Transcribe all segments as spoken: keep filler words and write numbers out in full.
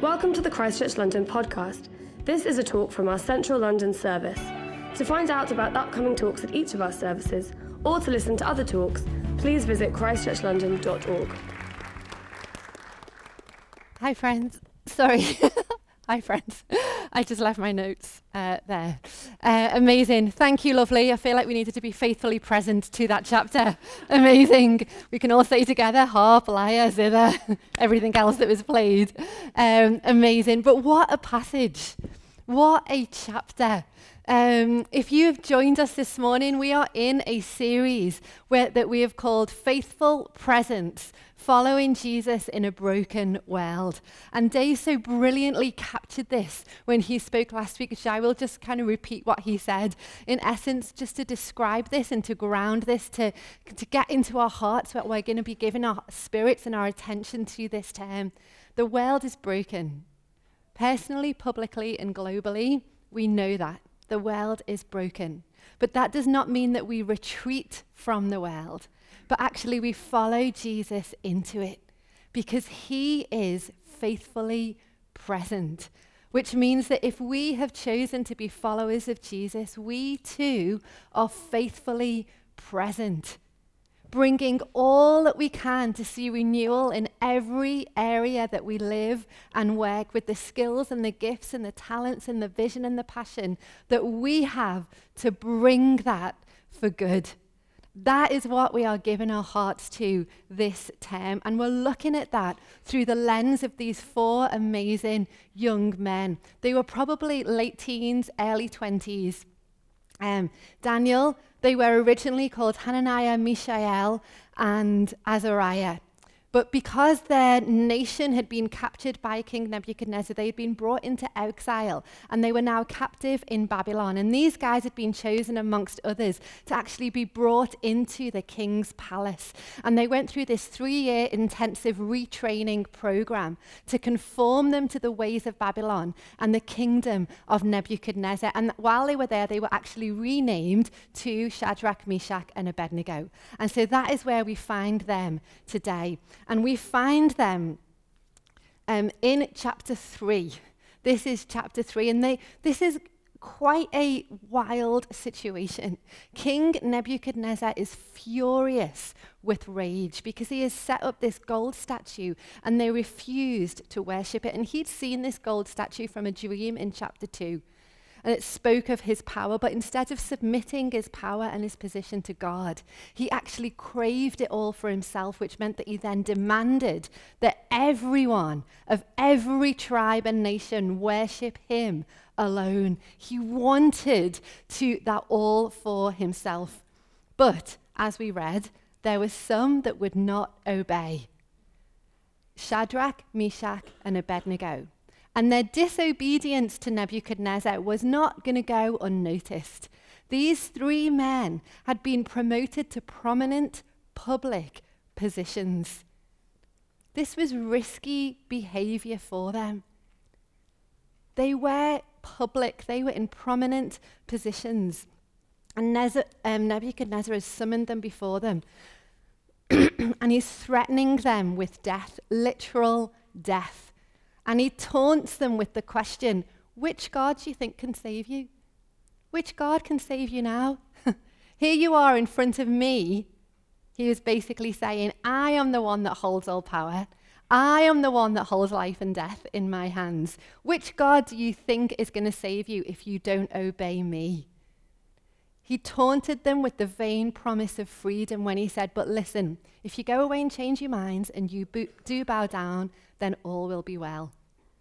Welcome to the Christchurch London podcast. This is a talk from our Central London service. To find out about upcoming talks at each of our services, or to listen to other talks, please visit christchurch london dot org. Hi friends, sorry. Hi friends, I just left my notes uh, there. Uh, amazing, thank you lovely. I feel like we needed to be faithfully present to that chapter. Amazing. We can all say together, harp, lyre, zither, everything else that was played. Um, amazing, but what a passage. What a chapter. Um, if you have joined us this morning, we are in a series where, that we have called Faithful Presence, Following Jesus in a Broken World. And Dave so brilliantly captured this when he spoke last week, which I will just kind of repeat what he said. In essence, just to describe this and to ground this, to, to get into our hearts what we're going to be giving our spirits and our attention to this term. The world is broken. Personally, publicly, and globally, we know that. The world is broken. But that does not mean that we retreat from the world, but actually we follow Jesus into it because he is faithfully present, which means that if we have chosen to be followers of Jesus, we too are faithfully present, bringing all that we can to see renewal in every area that we live and work, with the skills and the gifts and the talents and the vision and the passion that we have to bring that for good. That is what we are giving our hearts to this term. And we're looking at that through the lens of these four amazing young men. They were probably late teens, early twenties. Um, Daniel, they were originally called Hananiah, Mishael, and Azariah. But because their nation had been captured by King Nebuchadnezzar, they had been brought into exile, and they were now captive in Babylon. And these guys had been chosen amongst others to actually be brought into the king's palace. And they went through this three-year intensive retraining program to conform them to the ways of Babylon and the kingdom of Nebuchadnezzar. And while they were there, they were actually renamed to Shadrach, Meshach, and Abednego. And so that is where we find them today. And we find them um, in chapter three. This is chapter three, and they, this is quite a wild situation. King Nebuchadnezzar is furious with rage because he has set up this gold statue, and they refused to worship it. And he'd seen this gold statue from a dream in chapter two. And it spoke of his power, but instead of submitting his power and his position to God, he actually craved it all for himself, which meant that he then demanded that everyone of every tribe and nation worship him alone. He wanted to that all for himself. But, as we read, there were some that would not obey. Shadrach, Meshach, and Abednego. And their disobedience to Nebuchadnezzar was not going to go unnoticed. These three men had been promoted to prominent public positions. This was risky behavior for them. They were public, they were in prominent positions. And Nez- um, Nebuchadnezzar has summoned them before them. And he's threatening them with death, literal death. And he taunts them with the question, which God do you think can save you? Which God can save you now? Here you are in front of me. He was basically saying, I am the one that holds all power. I am the one that holds life and death in my hands. Which God do you think is going to save you if you don't obey me? He taunted them with the vain promise of freedom when he said, but listen, if you go away and change your minds and you bo- do bow down, then all will be well.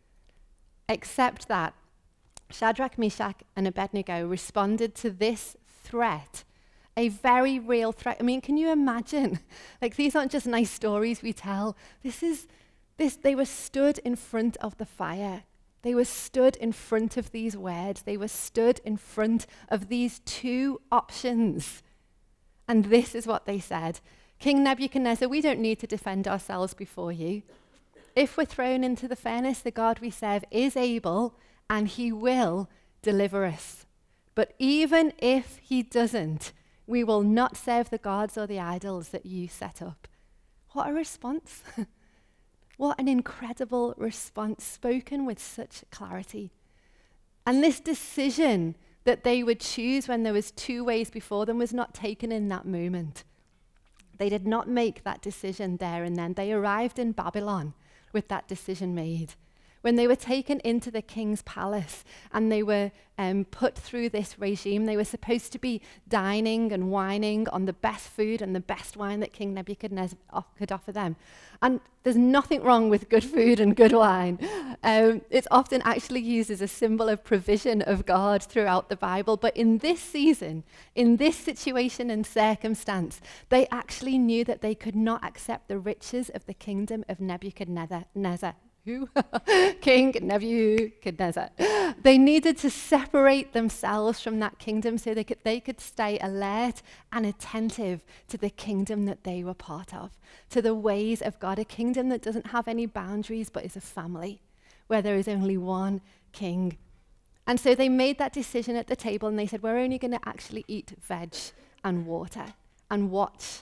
Except that Shadrach, Meshach, and Abednego responded to this threat, a very real threat. I mean, can you imagine? Like, these aren't just nice stories we tell. This is, this. They were stood in front of the fire. They were stood in front of these words. They were stood in front of these two options. And this is what they said. King Nebuchadnezzar, we don't need to defend ourselves before you. If we're thrown into the furnace, the God we serve is able, and he will deliver us. But even if he doesn't, we will not serve the gods or the idols that you set up. What a response. What an incredible response, spoken with such clarity. And this decision that they would choose when there was two ways before them was not taken in that moment. They did not make that decision there and then. They arrived in Babylon with that decision made. When they were taken into the king's palace and they were um, put through this regime, they were supposed to be dining and wining on the best food and the best wine that King Nebuchadnezzar could offer them. And there's nothing wrong with good food and good wine. Um, it's often actually used as a symbol of provision of God throughout the Bible. But in this season, in this situation and circumstance, they actually knew that they could not accept the riches of the kingdom of Nebuchadnezzar. Who? King Nebuchadnezzar. They needed to separate themselves from that kingdom so they could, they could stay alert and attentive to the kingdom that they were part of, to the ways of God, a kingdom that doesn't have any boundaries but is a family where there is only one king. And so they made that decision at the table and they said, we're only going to actually eat veg and water and watch.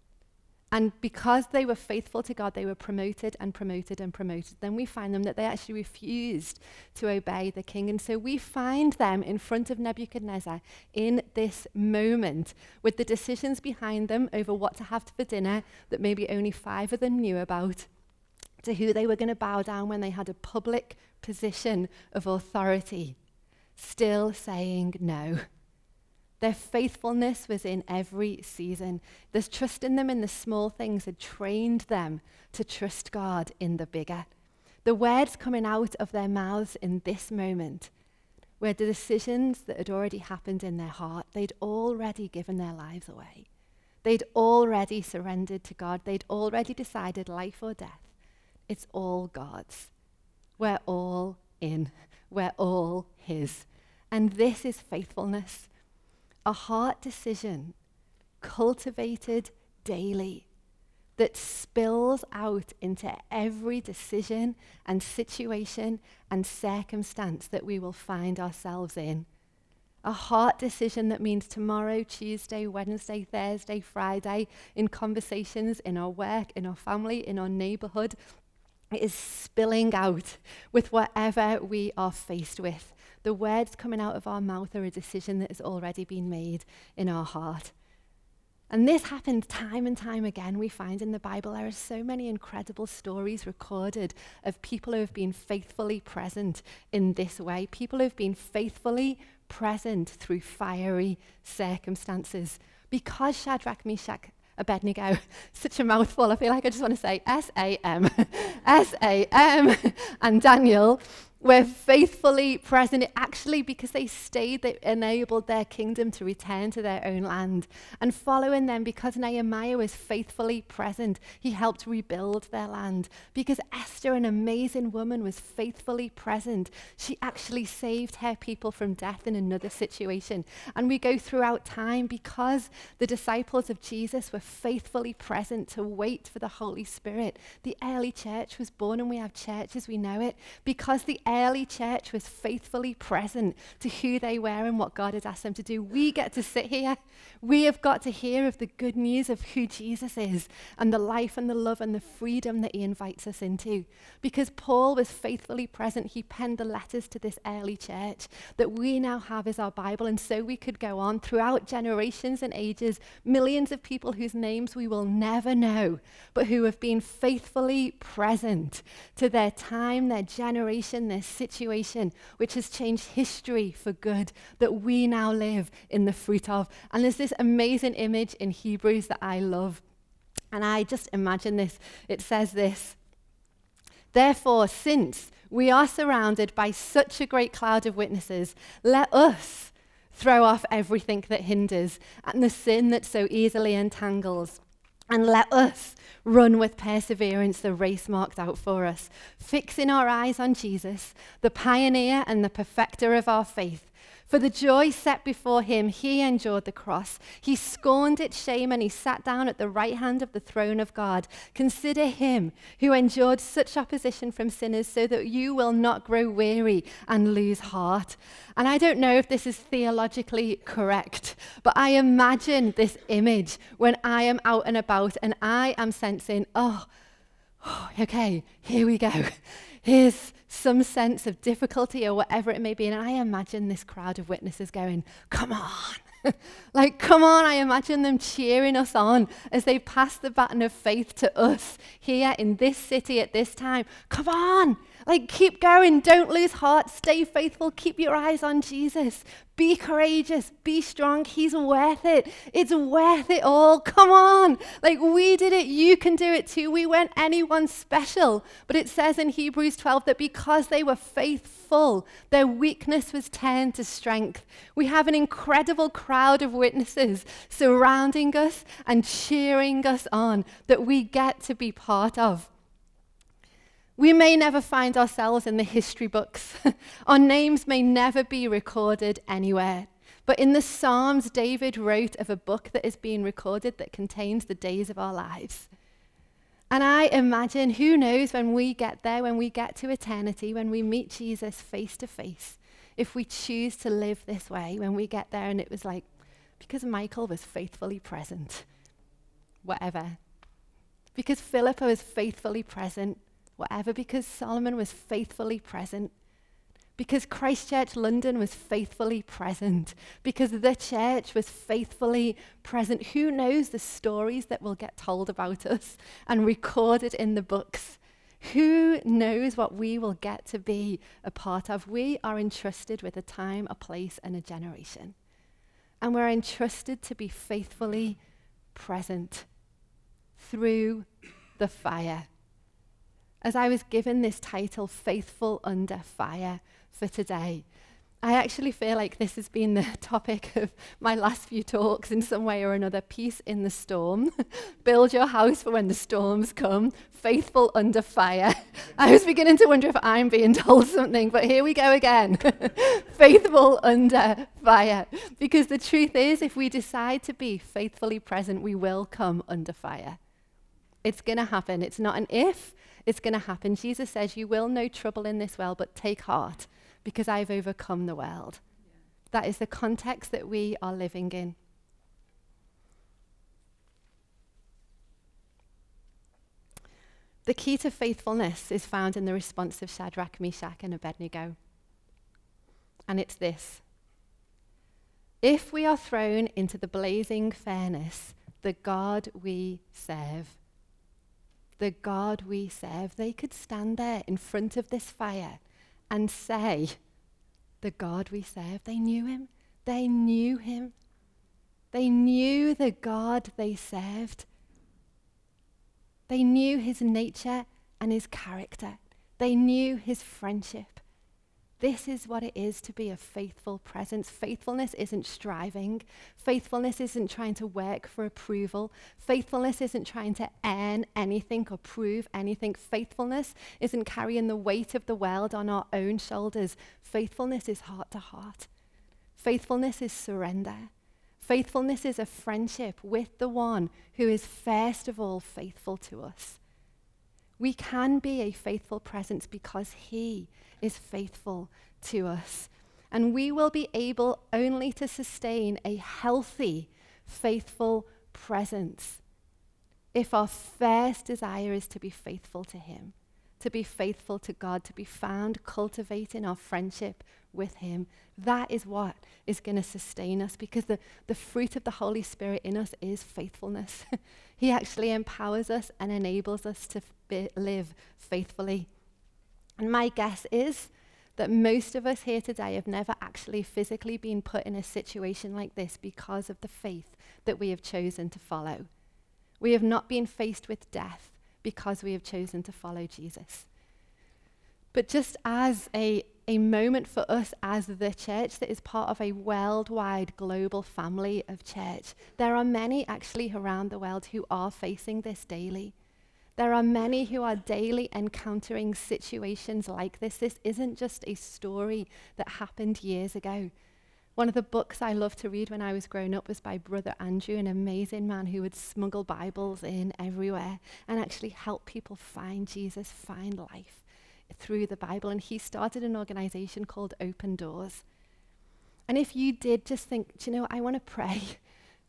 And because they were faithful to God, they were promoted and promoted and promoted. Then we find them that they actually refused to obey the king. And so we find them in front of Nebuchadnezzar in this moment with the decisions behind them over what to have for dinner that maybe only five of them knew about, to who they were going to bow down when they had a public position of authority, still saying no. Their faithfulness was in every season. This trust in them in the small things had trained them to trust God in the bigger. The words coming out of their mouths in this moment were the decisions that had already happened in their heart. They'd already given their lives away. They'd already surrendered to God. They'd already decided life or death. It's all God's. We're all in. We're all His. And this is faithfulness. A heart decision cultivated daily that spills out into every decision and situation and circumstance that we will find ourselves in. A heart decision that means tomorrow, Tuesday, Wednesday, Thursday, Friday, in conversations, in our work, in our family, in our neighborhood, it is spilling out with whatever we are faced with. The words coming out of our mouth are a decision that has already been made in our heart. And this happens time and time again. We find in the Bible there are so many incredible stories recorded of people who have been faithfully present in this way, people who have been faithfully present through fiery circumstances. Because Shadrach, Meshach, Abednego, such a mouthful, I feel like I just want to say S A M, S A M, and Daniel were faithfully present, actually because they stayed, they enabled their kingdom to return to their own land. And following them, because Nehemiah was faithfully present, he helped rebuild their land. Because Esther, an amazing woman, was faithfully present, she actually saved her people from death in another situation. And we go throughout time because the disciples of Jesus were faithfully present to wait for the Holy Spirit. The early church was born, and we have church as we know it, because the early church was faithfully present to who they were and what God had asked them to do. We get to sit here. We have got to hear of the good news of who Jesus is and the life and the love and the freedom that he invites us into. Because Paul was faithfully present, he penned the letters to this early church that we now have as our Bible. And so we could go on throughout generations and ages, millions of people whose names we will never know, but who have been faithfully present to their time, their generation, their situation, which has changed history for good, that we now live in the fruit of. And there's this amazing image in Hebrews that I love. And I just imagine this. It says this: therefore, since we are surrounded by such a great cloud of witnesses, let us throw off everything that hinders and the sin that so easily entangles. And let us run with perseverance the race marked out for us, fixing our eyes on Jesus, the pioneer and the perfecter of our faith. For the joy set before him, he endured the cross. He scorned its shame, and he sat down at the right hand of the throne of God. Consider him who endured such opposition from sinners, so that you will not grow weary and lose heart. And I don't know if this is theologically correct, but I imagine this image when I am out and about and I am sensing, oh, oh, okay, here we go. Here's some sense of difficulty or whatever it may be. And I imagine this crowd of witnesses going, come on. Like, come on, I imagine them cheering us on as they pass the baton of faith to us here in this city at this time. Come on, like, keep going, don't lose heart, stay faithful, keep your eyes on Jesus. Be courageous, be strong, he's worth it. It's worth it all, come on. Like, we did it, you can do it too. We weren't anyone special, but it says in Hebrews twelve that because they were faithful, their weakness was turned to strength. We have an incredible crowd of witnesses surrounding us and cheering us on that we get to be part of. We may never find ourselves in the history books. Our names may never be recorded anywhere. But in the Psalms, David wrote of a book that is being recorded that contains the days of our lives. And I imagine, who knows, when we get there, when we get to eternity, when we meet Jesus face to face, if we choose to live this way, when we get there and it was like, because Michael was faithfully present, whatever. Because Philippa was faithfully present, whatever. Because Solomon was faithfully present. Because Christchurch London was faithfully present. Because the church was faithfully present. Who knows the stories that will get told about us and recorded in the books? Who knows what we will get to be a part of? We are entrusted with a time, a place, and a generation. And we're entrusted to be faithfully present through the fire. As I was given this title, Faithful Under Fire, for today, I actually feel like this has been the topic of my last few talks in some way or another. Peace in the storm. Build your house for when the storms come. Faithful under fire. I was beginning to wonder if I'm being told something, but here we go again. Faithful under fire. Because the truth is, if we decide to be faithfully present, we will come under fire. It's going to happen. It's not an if, it's going to happen. Jesus says, you will know trouble in this world, but take heart, because I've overcome the world. Yeah. That is the context that we are living in. The key to faithfulness is found in the response of Shadrach, Meshach, and Abednego. And it's this. If we are thrown into the blazing furnace, the God we serve, the God we serve, they could stand there in front of this fire and say, the God we serve, they knew him. They knew him. They knew the God they served. They knew his nature and his character. They knew his friendship. This is what it is to be a faithful presence. Faithfulness isn't striving. Faithfulness isn't trying to work for approval. Faithfulness isn't trying to earn anything or prove anything. Faithfulness isn't carrying the weight of the world on our own shoulders. Faithfulness is heart to heart. Faithfulness is surrender. Faithfulness is a friendship with the one who is first of all faithful to us. We can be a faithful presence because he is faithful to us. And we will be able only to sustain a healthy, faithful presence if our first desire is to be faithful to him, to be faithful to God, to be found cultivating our friendship with him. That is what is going to sustain us, because the, the fruit of the Holy Spirit in us is faithfulness. He actually empowers us and enables us to be, live faithfully. And my guess is that most of us here today have never actually physically been put in a situation like this because of the faith that we have chosen to follow. We have not been faced with death because we have chosen to follow Jesus. But just as a, a moment for us as the church that is part of a worldwide global family of church, there are many actually around the world who are facing this daily. There are many who are daily encountering situations like this. This isn't just a story that happened years ago. One of the books I loved to read when I was growing up was by Brother Andrew, an amazing man who would smuggle Bibles in everywhere and actually help people find Jesus, find life through the Bible. And he started an organization called Open Doors. And if you did just think, do you know, I want to pray.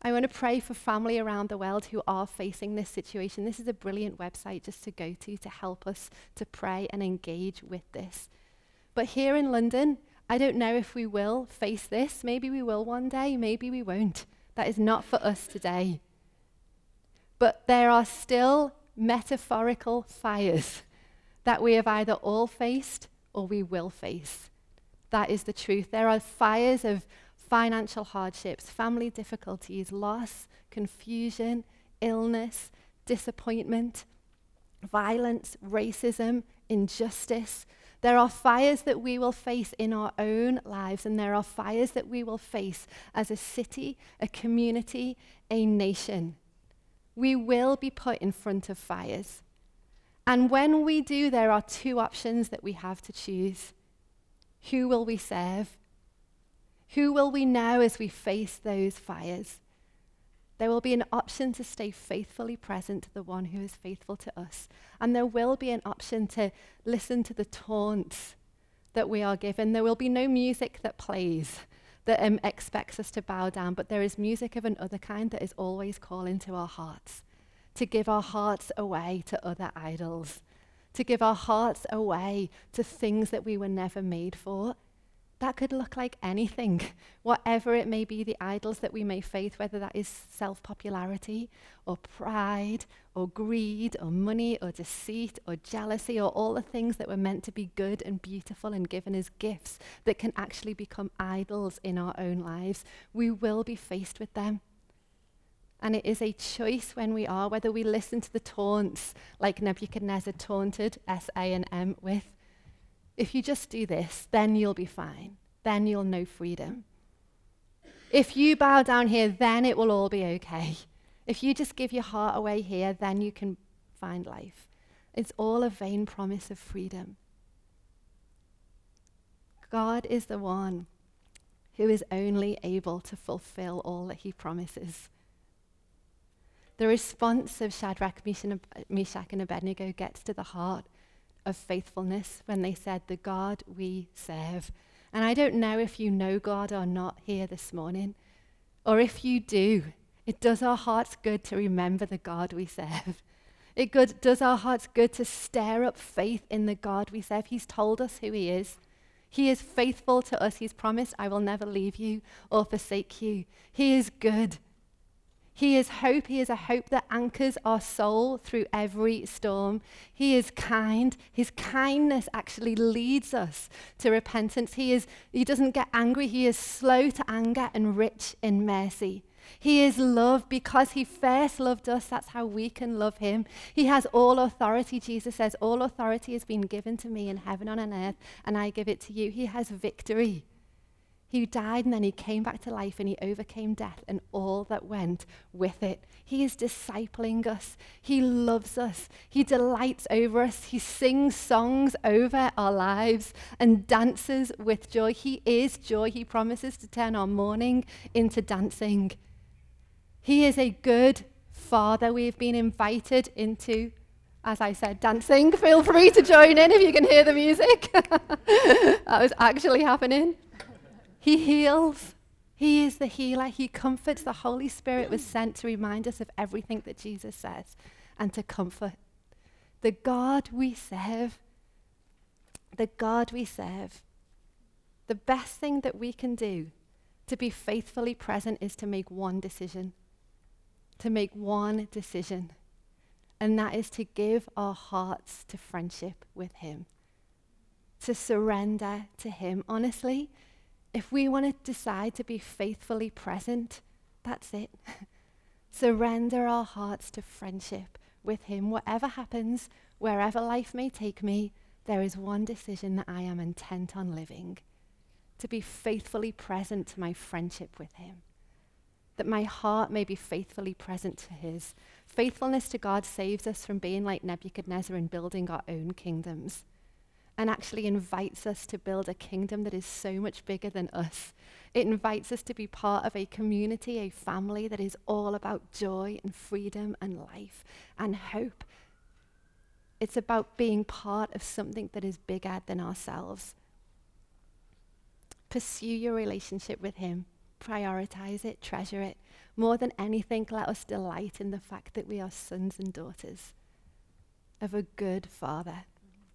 I want to pray for family around the world who are facing this situation. This is a brilliant website just to go to to help us to pray and engage with this. But here in London, I don't know if we will face this. Maybe we will one day, maybe we won't. That is not for us today. But there are still metaphorical fires that we have either all faced or we will face. That is the truth. There are fires of financial hardships, family difficulties, loss, confusion, illness, disappointment, violence, racism, injustice. There are fires that we will face in our own lives, and there are fires that we will face as a city, a community, a nation. We will be put in front of fires. And when we do, there are two options that we have to choose. Who will we serve? Who will we know as we face those fires? There will be an option to stay faithfully present to the one who is faithful to us. And there will be an option to listen to the taunts that we are given. There will be no music that plays that um, expects us to bow down, but there is music of another kind that is always calling to our hearts, to give our hearts away to other idols, to give our hearts away to things that we were never made for. That could look like anything, whatever it may be, the idols that we may face, whether that is self-popularity or pride or greed or money or deceit or jealousy or all the things that were meant to be good and beautiful and given as gifts that can actually become idols in our own lives. We will be faced with them. And it is a choice when we are, whether we listen to the taunts like Nebuchadnezzar taunted S A and M with. If you just do this, then you'll be fine. Then you'll know freedom. If you bow down here, then it will all be okay. If you just give your heart away here, then you can find life. It's all a vain promise of freedom. God is the one who is only able to fulfill all that he promises. The response of Shadrach, Meshach, and Abednego gets to the heart of faithfulness when they said, the God we serve. And I don't know if you know God or not here this morning, or if you do, it does our hearts good to remember the God we serve. It good, does our hearts good to stir up faith in the God we serve. He's told us who he is. He is faithful to us. He's promised, I will never leave you or forsake you. He is good. He is hope. He is a hope that anchors our soul through every storm. He is kind. His kindness actually leads us to repentance. He is, he doesn't get angry. He is slow to anger and rich in mercy. He is love because he first loved us. That's how we can love him. He has all authority. Jesus says, all authority has been given to me in heaven and on earth, and I give it to you. He has victory. He died and then he came back to life and he overcame death and all that went with it. He is discipling us. He loves us. He delights over us. He sings songs over our lives and dances with joy. He is joy. He promises to turn our mourning into dancing. He is a good Father. We've been invited into, as I said, dancing. Feel free to join in if you can hear the music. That was actually happening. He heals. He is the healer. He comforts. The Holy Spirit was sent to remind us of everything that Jesus says and to comfort. The God we serve, the God we serve, the best thing that we can do to be faithfully present is to make one decision. To make one decision. And that is to give our hearts to friendship with him. To surrender to him. Honestly, if we want to decide to be faithfully present, that's it. Surrender our hearts to friendship with him. Whatever happens, wherever life may take me, there is one decision that I am intent on living. To be faithfully present to my friendship with him. That my heart may be faithfully present to his. Faithfulness to God saves us from being like Nebuchadnezzar and building our own kingdoms. And actually invites us to build a kingdom that is so much bigger than us. It invites us to be part of a community, a family that is all about joy and freedom and life and hope. It's about being part of something that is bigger than ourselves. Pursue your relationship with him. prioritize it, treasure it. More than anything, let us delight in the fact that we are sons and daughters of a good Father.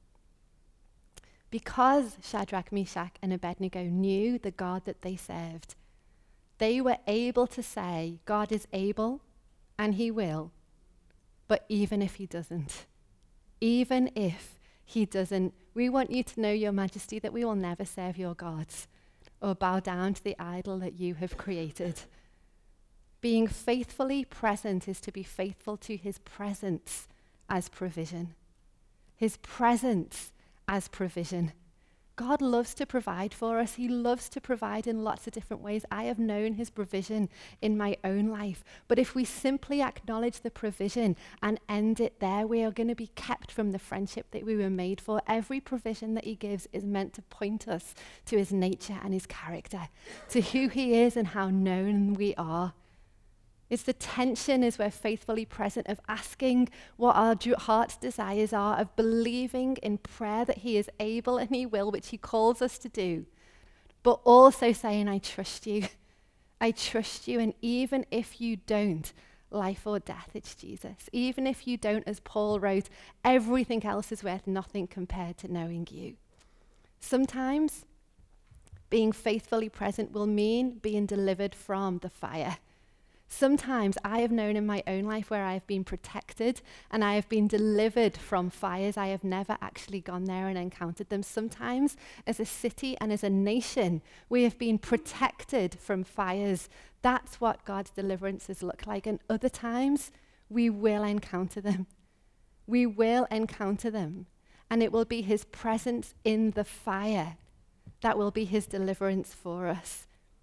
Because Shadrach, Meshach, and Abednego knew the God that they served, they were able to say, God is able and he will, but even if he doesn't, even if he doesn't, we want you to know, Your Majesty, that we will never serve your gods or bow down to the idol that you have created. Being faithfully present is to be faithful to his presence as provision. His presence as provision. God loves to provide for us. He loves to provide in lots of different ways. I have known his provision in my own life. But if we simply acknowledge the provision and end it there, we are going to be kept from the friendship that we were made for. Every provision that he gives is meant to point us to his nature and his character, to who he is and how known we are. It's the tension as we're faithfully present of asking what our heart's desires are, of believing in prayer that he is able and he will, which he calls us to do, but also saying, I trust you. I trust you, and even if you don't, life or death, it's Jesus. Even if you don't, as Paul wrote, everything else is worth nothing compared to knowing you. Sometimes being faithfully present will mean being delivered from the fire. Sometimes I have known in my own life where I have been protected and I have been delivered from fires. I have never actually gone there and encountered them. Sometimes as a city and as a nation, we have been protected from fires. That's what God's deliverances look like. And other times, we will encounter them. We will encounter them. And it will be his presence in the fire that will be his deliverance for us.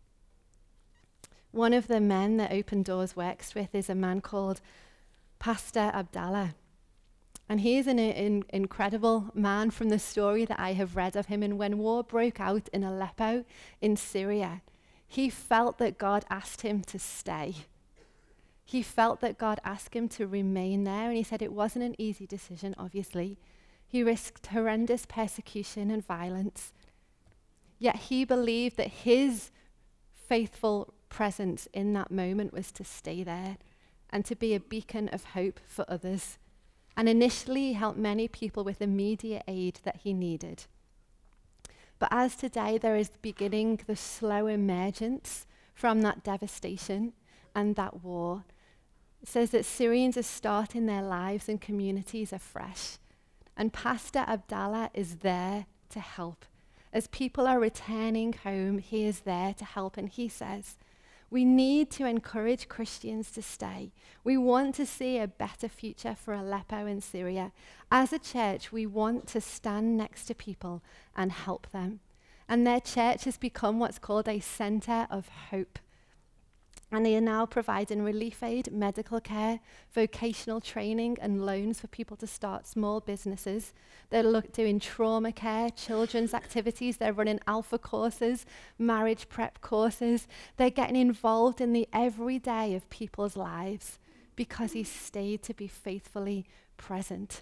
One of the men that Open Doors works with is a man called Pastor Abdallah. And he is an, an incredible man from the story that I have read of him. And when war broke out in Aleppo in Syria, he felt that God asked him to stay. He felt that God asked him to remain there. And he said it wasn't an easy decision, obviously. He risked horrendous persecution and violence. Yet he believed that his faithful presence in that moment was to stay there and to be a beacon of hope for others. And initially he helped many people with immediate aid that he needed. But as today there is beginning the slow emergence from that devastation and that war, it says that Syrians are starting their lives and communities afresh. And Pastor Abdallah is there to help. As people are returning home, he is there to help. And he says, we need to encourage Christians to stay. We want to see a better future for Aleppo and Syria. As a church, we want to stand next to people and help them. And their church has become what's called a center of hope. And they are now providing relief aid, medical care, vocational training, and loans for people to start small businesses. They're look, doing trauma care, children's activities. They're running alpha courses, marriage prep courses. They're getting involved in the everyday of people's lives because he stayed to be faithfully present.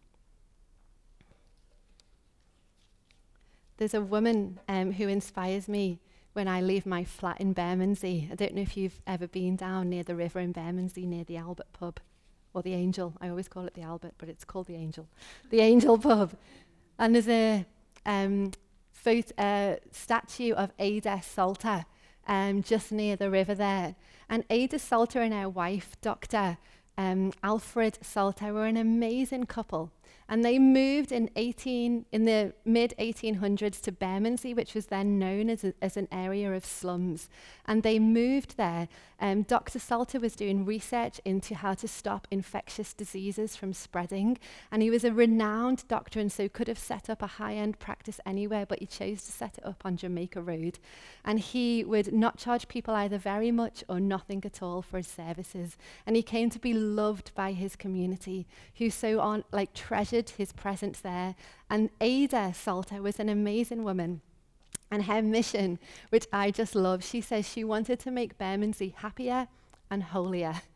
There's a woman um, who inspires me when I leave my flat in Bermondsey. I don't know if you've ever been down near the river in Bermondsey, near the Albert pub, or the Angel. I always call it the Albert, but it's called the Angel. The Angel pub. And there's a um, photo, uh, statue of Ada Salter um, just near the river there. And Ada Salter and her wife, Doctor Um, Alfred Salter, were an amazing couple. And they moved in eighteen in the mid eighteen hundreds to Bermondsey, which was then known as, a, as an area of slums. And they moved there. Um, Doctor Salter was doing research into how to stop infectious diseases from spreading. And he was a renowned doctor and so could have set up a high-end practice anywhere, but he chose to set it up on Jamaica Road. And he would not charge people either very much or nothing at all for his services. And he came to be loved by his community, who so on like treasured his presence there. And Ada Salter was an amazing woman. And her mission, which I just love, she says she wanted to make Bermondsey happier and holier.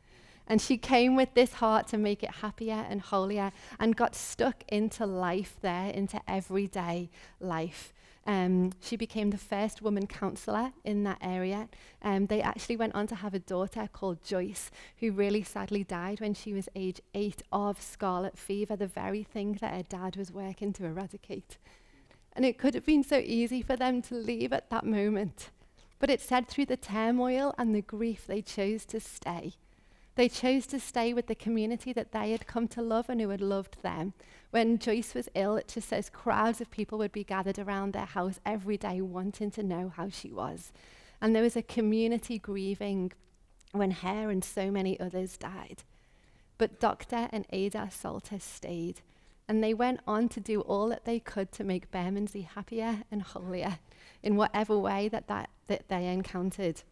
And she came with this heart to make it happier and holier, and got stuck into life there, into everyday life. Um, she became the first woman counsellor in that area. Um, they actually went on to have a daughter called Joyce, who really sadly died when she was age eight of scarlet fever, the very thing that her dad was working to eradicate. And it could have been so easy for them to leave at that moment. But it said through the turmoil and the grief, they chose to stay. They chose to stay with the community that they had come to love and who had loved them. When Joyce was ill, it just says crowds of people would be gathered around their house every day wanting to know how she was. And there was a community grieving when her and so many others died. But Doctor and Ada Salter stayed, and they went on to do all that they could to make Bermondsey happier and holier in whatever way that, that, that they encountered.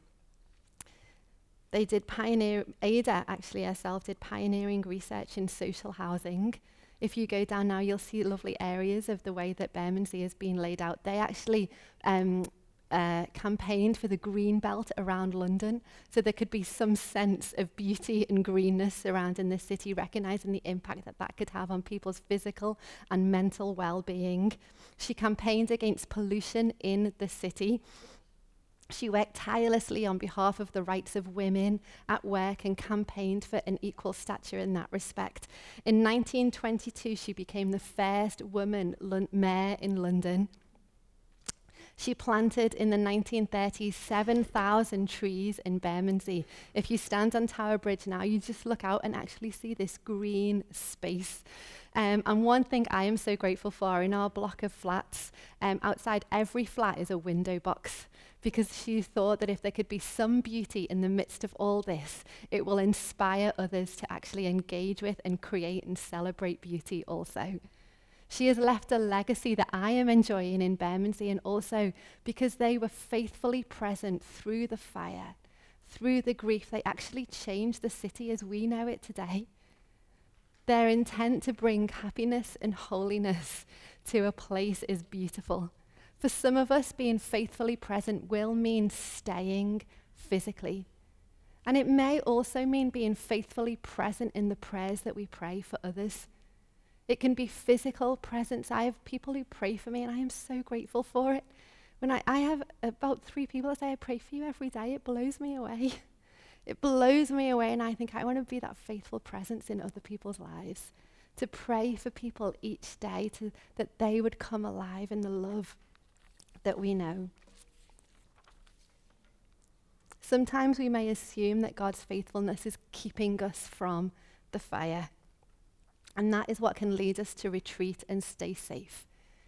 They did pioneer, Ada actually herself did pioneering research in social housing. If you go down now, you'll see lovely areas of the way that Bermondsey has been laid out. They actually um, uh, campaigned for the green belt around London, so there could be some sense of beauty and greenness surrounding the city, recognising the impact that that could have on people's physical and mental well-being. She campaigned against pollution in the city. She worked tirelessly on behalf of the rights of women at work and campaigned for an equal stature in that respect. In nineteen twenty-two, she became the first woman Lon- mayor in London. She planted in the nineteen thirties seven thousand trees in Bermondsey. If you stand on Tower Bridge now, you just look out and actually see this green space. Um, and one thing I am so grateful for, in our block of flats, um, outside every flat is a window box, because she thought that if there could be some beauty in the midst of all this, it will inspire others to actually engage with and create and celebrate beauty also. She has left a legacy that I am enjoying in Bermondsey, and also because they were faithfully present through the fire, through the grief. They actually changed the city as we know it today. Their intent to bring happiness and holiness to a place is beautiful. For some of us, being faithfully present will mean staying physically. And it may also mean being faithfully present in the prayers that we pray for others. It can be physical presence. I have people who pray for me, and I am so grateful for it. When I, I have about three people that say, I pray for you every day, it blows me away. It blows me away, and I think I want to be that faithful presence in other people's lives, to pray for people each day, to, that they would come alive in the love that we know. Sometimes we may assume that God's faithfulness is keeping us from the fire, and that is what can lead us to retreat and stay safe.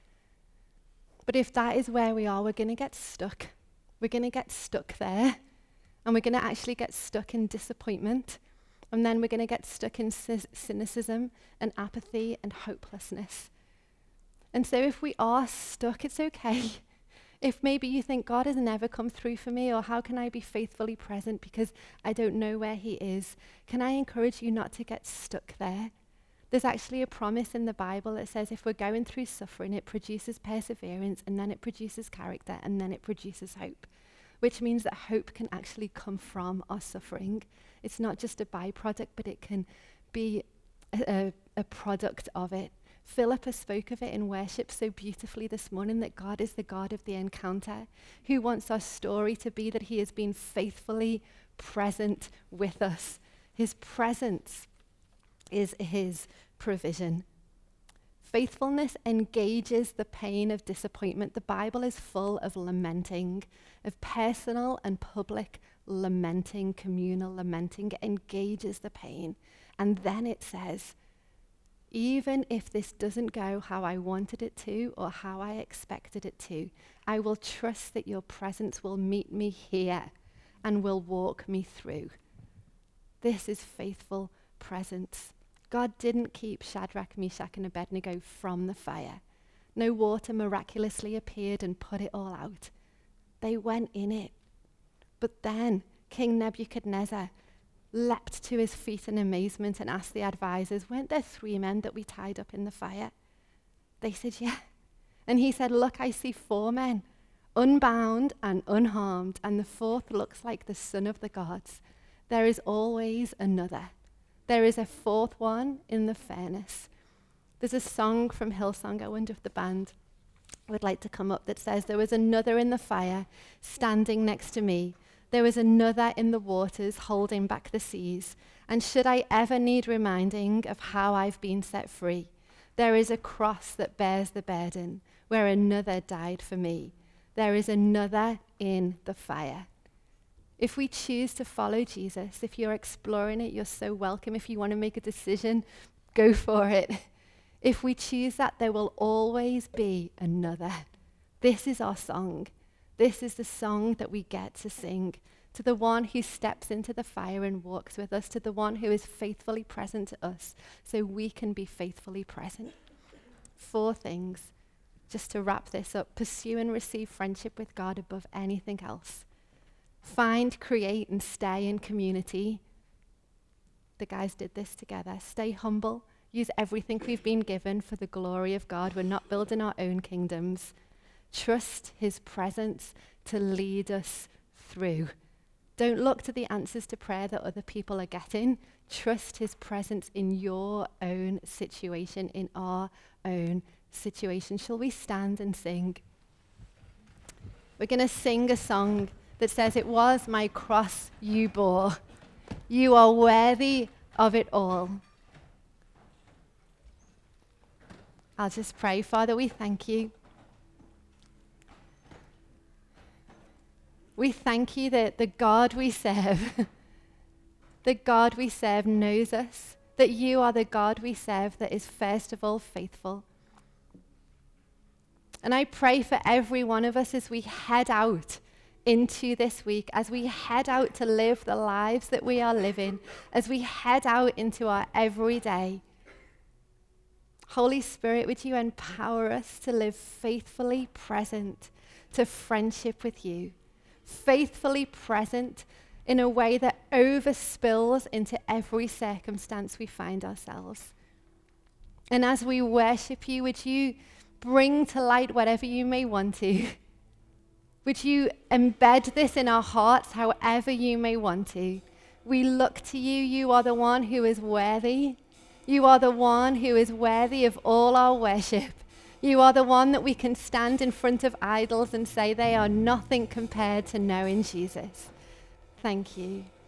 But if that is where we are, we're going to get stuck. We're going to get stuck there, and we're going to actually get stuck in disappointment, and then we're going to get stuck in c- cynicism and apathy and hopelessness. And so if we are stuck, it's okay. If maybe you think God has never come through for me, or how can I be faithfully present because I don't know where he is, can I encourage you not to get stuck there? There's actually a promise in the Bible that says if we're going through suffering, it produces perseverance, and then it produces character, and then it produces hope, which means that hope can actually come from our suffering. It's not just a byproduct, but it can be a, a, a product of it. Philippa spoke of it in worship so beautifully this morning, that God is the God of the encounter, who wants our story to be that he has been faithfully present with us. His presence is his provision. Faithfulness engages the pain of disappointment. The Bible is full of lamenting, of personal and public lamenting, communal lamenting. It engages the pain. And then it says, even if this doesn't go how I wanted it to or how I expected it to, I will trust that your presence will meet me here and will walk me through. This is faithful presence. God didn't keep Shadrach, Meshach, and Abednego from the fire. No water miraculously appeared and put it all out. They went in it. But then King Nebuchadnezzar leapt to his feet in amazement and asked the advisors, weren't there three men that we tied up in the fire? They said, yeah. And he said, look, I see four men, unbound and unharmed, and the fourth looks like the son of the gods. There is always another. There is a fourth one in the furnace. There's a song from Hillsong, I wonder if the band would like to come up, that says, there was another in the fire standing next to me. There was another in the waters holding back the seas. And should I ever need reminding of how I've been set free, there is a cross that bears the burden where another died for me. There is another in the fire. If we choose to follow Jesus, if you're exploring it, you're so welcome. If you want to make a decision, go for it. If we choose that, there will always be another. This is our song. This is the song that we get to sing to the one who steps into the fire and walks with us, to the one who is faithfully present to us, so we can be faithfully present. Four things, just to wrap this up. Pursue and receive friendship with God above anything else. Find, create, and stay in community. The guys did this together. Stay humble. Use everything we've been given for the glory of God. We're not building our own kingdoms. Trust his presence to lead us through. Don't look to the answers to prayer that other people are getting. Trust his presence in your own situation, in our own situation. Shall we stand and sing? We're going to sing a song that says, it was my cross you bore. You are worthy of it all. I'll just pray. Father, we thank you. We thank you that the God we serve, the God we serve knows us, that you are the God we serve that is first of all faithful. And I pray for every one of us as we head out into this week, as we head out to live the lives that we are living, as we head out into our everyday. Holy Spirit, would you empower us to live faithfully present to friendship with you, faithfully present in a way that overspills into every circumstance we find ourselves. And as we worship you, would you bring to light whatever you may want to? Would you embed this in our hearts however you may want to? We look to you. You are the one who is worthy. You are the one who is worthy of all our worship. You are the one that we can stand in front of idols and say they are nothing compared to knowing Jesus. Thank you.